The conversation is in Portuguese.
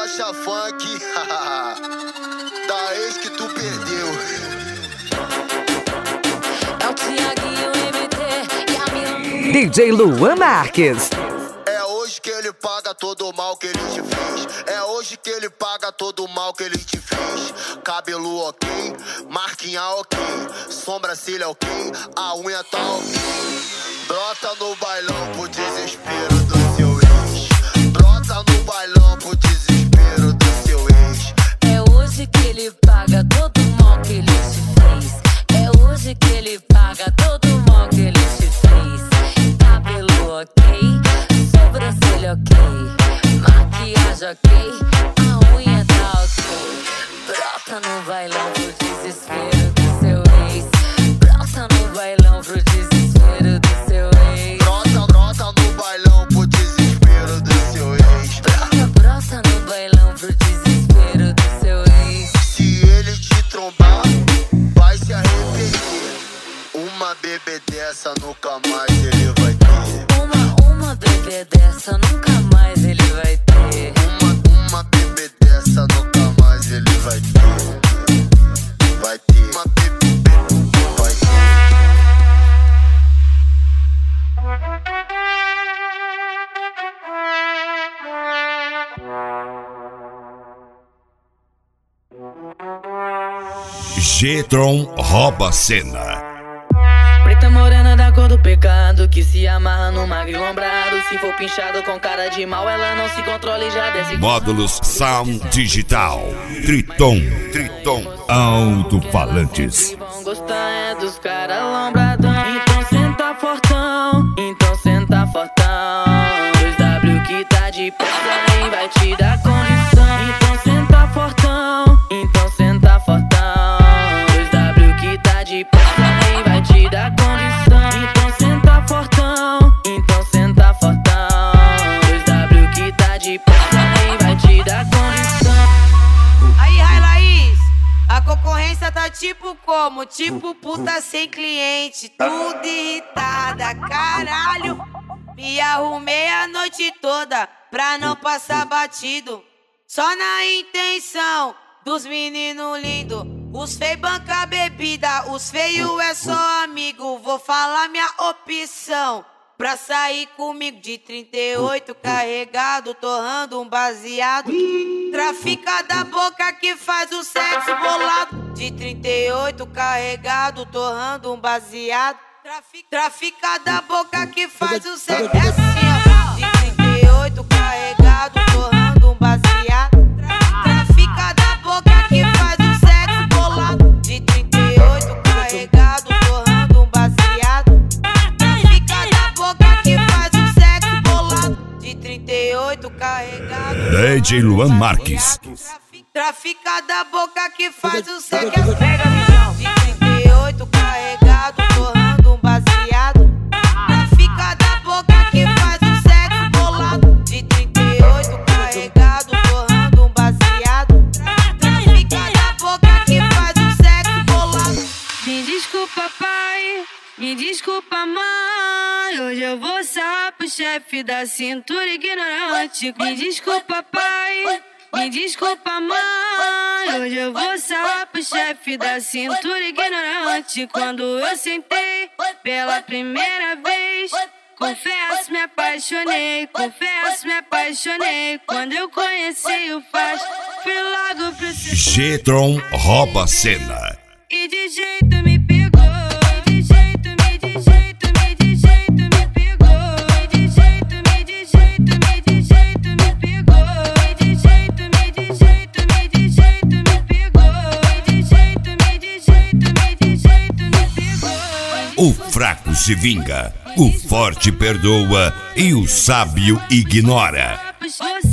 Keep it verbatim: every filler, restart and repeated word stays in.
faixa funk da ex que tu perdeu. É o Thiaguinho M T e a minha D J Luan Marques. É hoje que ele paga todo o mal que ele te fez. É hoje que ele paga todo o mal que ele te fez. Cabelo ok, marquinha ok, sobrancelha ok, a unha tá ok. Brota no bailão pro desespero do seu ex. Brota no bailão pro desespero do seu ex. É hoje que ele paga todo o mal que ele te fez. É hoje que ele paga todo o mal que ele te fez. Cabelo ok, sobrancelha ok, maquiagem ok, a unha tá ok. Brota no bailão pro desespero do seu ex. Brota no bailão pro desespero do seu ex. Brota, brota no bailão pro desespero do seu ex. Brota, brota no bailão pro desespero do seu ex. Se ele te trombar, vai se arrepender. Uma bebê dessa nunca mais ele vai ter. Uma, uma bebê dessa nunca mais ele vai ter. Uma, uma bebê dessa nunca mais ele vai ter. Vai ter uma bebê, vai ter. G-Tron rouba a cena. Preta morena da cor do pecado, que se amarra no magro lombrado. Se for pinchado com cara de mal, ela não se controla e já desce. Módulos Sound Digital. Triton, Triton, alto-falantes. Que vão gostar é dos caras lombradão. Então senta fortão, então senta fortão. dois W que tá de pressa e vai te dar condição. Então senta fortão, então senta fortão. dois W que tá de pressa e vai te dar condição. Então senta fortão, então senta fortão. dois W que tá de pressa e vai te dar condição. Aí, Rai Laís, a concorrência tá tipo como? Tipo puta sem cliente, tudo irritada, caralho. Me arrumei a noite toda pra não passar batido. Só na intenção dos meninos lindos. Os feios banca bebida, os feios é só amigo. Vou falar minha opção pra sair comigo de trinta e oito carregado, torrando um baseado. Trafica da boca que faz o sexo bolado. De trinta e oito carregado, torrando um baseado. Trafica, trafica da boca que faz o sexo. É assim, ó. De trinta e oito carregado, torrando um baseado. Trafica da boca que faz o sexo bolado. De trinta e oito carregado, torrando um baseado. Trafica da boca que faz o sexo bolado. De trinta e oito carregado. D J Luan Marques. Trafica da boca que faz o sexo. Pega a visão. De trinta e oito carregado, torrando um baseado. Trafica da boca que faz o sexo bolado. De trinta e oito carregado, torrando um baseado. Trafica da boca que faz o sexo bolado. Me desculpa, pai, me desculpa, mãe. Hoje eu vou só pro chefe da cintura ignorante. Me desculpa, pai, me desculpa, mãe. Hoje eu vou só pro chefe da cintura ignorante. Quando eu sentei pela primeira vez, confesso, me apaixonei. Confesso, me apaixonei. Quando eu conheci o Faz, fui logo pro seu. G-Tron rouba a cena. E de jeito me pegou. E de jeito, me de jeito, me de jeito me pegou. E de jeito, me de jeito, me de jeito me pegou. E de jeito, me de jeito, me de jeito me pegou. E de jeito, me de jeito, me de jeito me pegou. O fraco se vinga, o forte perdoa e o sábio ignora. Você